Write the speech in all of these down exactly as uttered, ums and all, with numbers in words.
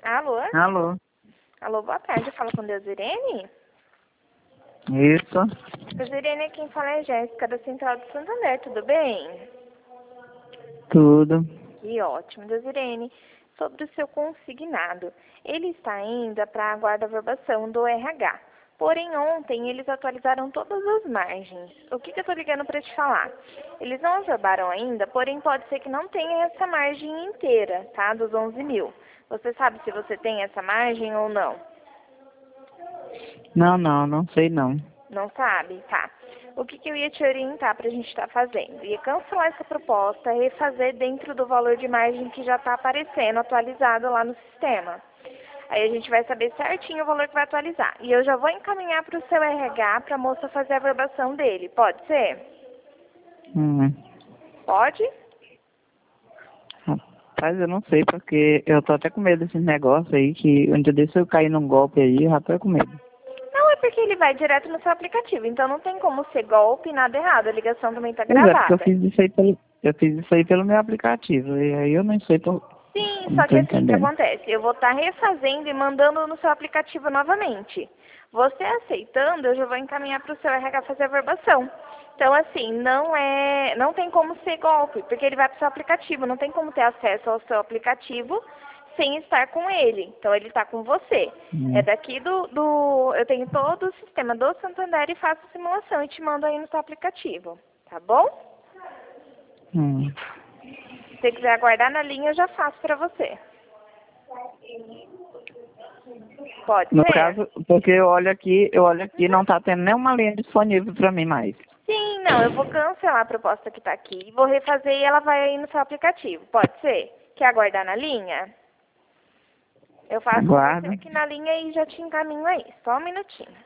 Alô? Alô? Alô, boa tarde. Fala com Deus Irene? Isso. Deus Irene, quem fala é Jéssica, da Central do Santander, tudo bem? Tudo. Que ótimo. Deus Irene, sobre o seu consignado, ele está ainda para a guarda-verbação do R H. Porém, ontem eles atualizaram todas as margens. O que, que eu estou ligando para te falar? Eles não averbaram ainda, porém pode ser que não tenha essa margem inteira, tá? Dos onze mil. Você sabe se você tem essa margem ou não? Não, não, não sei não. Não sabe? Tá. O que, que eu ia te orientar para a gente estar tá fazendo? Ia cancelar essa proposta e refazer dentro do valor de margem que já está aparecendo, atualizado lá no sistema. Aí a gente vai saber certinho o valor que vai atualizar. E eu já vou encaminhar para o seu R H para a moça fazer a averbação dele. Pode ser? Hum. Pode? Rapaz, eu não sei, porque eu tô até com medo desses negócios aí, que um dia desse eu cair num golpe aí, eu já tô com medo. Não, é porque ele vai direto no seu aplicativo. Então não tem como ser golpe, nada errado. A ligação também está Pois é, porque eu gravada. fiz isso aí pelo, eu fiz isso aí pelo meu aplicativo, e aí eu não sei, tô, Sim, não só tô que assim, o que entendendo. acontece? Eu vou estar refazendo e mandando no seu aplicativo novamente. Você aceitando, eu já vou encaminhar para o seu R H fazer a verbação. Então, assim, não é, não tem como ser golpe, porque ele vai para o seu aplicativo. Não tem como ter acesso ao seu aplicativo sem estar com ele. Então, ele está com você. É Hum. daqui do, do... Eu tenho todo o sistema do Santander e faço a simulação e te mando aí no seu aplicativo. Tá bom? Hum. Se você quiser aguardar na linha, eu já faço para você. Pode No ser? caso, porque eu olho aqui, eu olho aqui, não tá tendo nenhuma linha disponível pra mim mais. Sim, não, eu vou cancelar a proposta que está aqui e vou refazer e ela vai aí no seu aplicativo. Pode ser? Quer aguardar na linha? Eu faço com você Aguardo. aqui na linha e já te encaminho aí. Só um minutinho.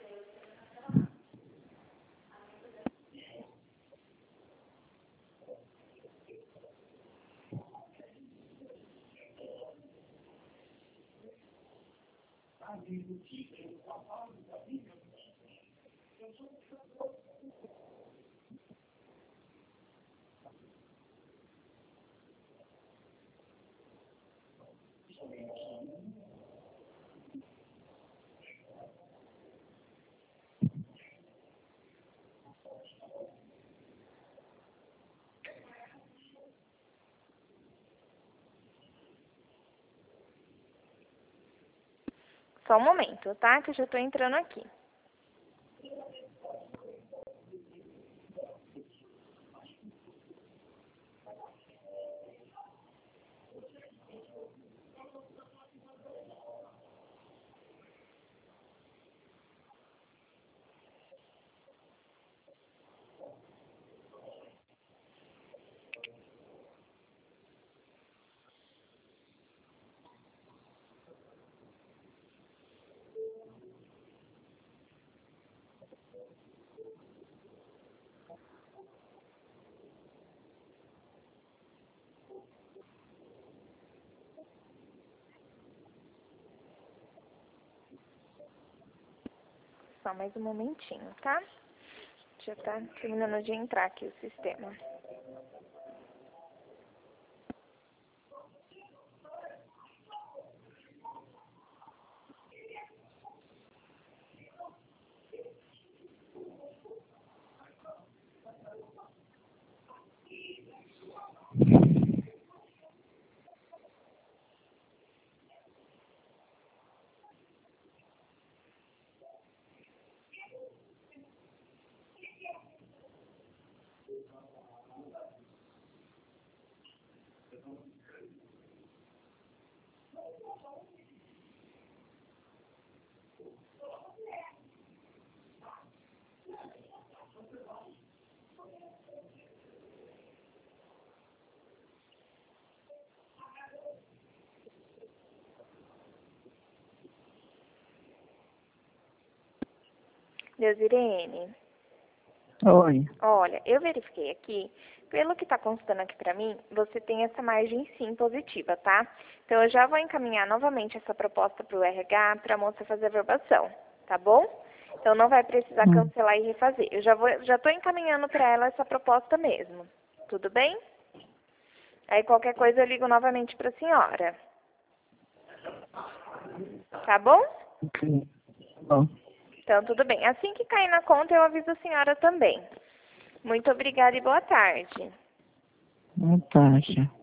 Só um momento, tá? Que eu já estou entrando aqui. Só mais um momentinho, tá? Já está terminando de entrar aqui o sistema. Deus Irene, Oi. olha, eu verifiquei aqui, pelo que está constando aqui para mim, você tem essa margem sim positiva, tá? Então eu já vou encaminhar novamente essa proposta para o R H para a moça fazer a verbação, tá bom? Então não vai precisar Hum. cancelar e refazer. Eu já vou, já estou encaminhando para ela essa proposta mesmo. Tudo bem? Aí qualquer coisa eu ligo novamente para a senhora. Tá bom? Ok. Tá bom. Então, tudo bem. Assim que cair na conta, eu aviso a senhora também. Muito obrigada e boa tarde. Boa tarde.